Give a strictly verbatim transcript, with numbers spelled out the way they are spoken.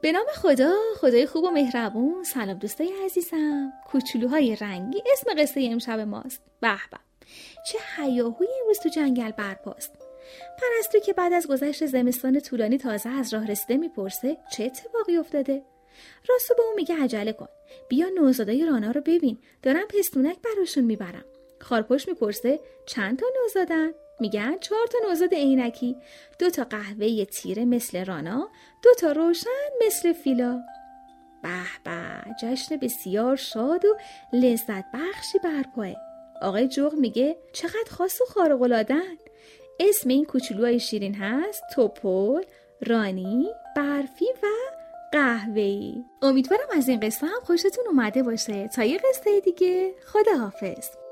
به نام خدا، خدای خوب و مهربون. سلام دوستای عزیزم، کوچولوهای رنگی. اسم قصه امشب ماست. به به، چه هیاهویی امروز تو جنگل برپاست. پرستو که بعد از گذشت زمستان طولانی تازه از راه رسیده میپرسه چه اتفاقی افتاده. راسو به اون میگه عجله کن، بیا نوزادای رانا رو ببین، دارم پستونک براشون میبرم. خارپشت میپرسه چند تا نوزادن؟ میگن چهار تا نوزاد عینکی، دو تا قهوه‌ای تیره مثل رانا، دو تا روشن مثل فیلا. به به، جشن بسیار شاد و لذت بخشی برپاه. آقای جغد میگه چقدر خاص و خارق‌العاده‌ن. اسم این کوچولوهای شیرین هست توپل، رانی، برفی و قهوه‌ای. امیدوارم از این قصه هم خوشتون اومده باشه. تا یه قصه دیگه، خداحافظ.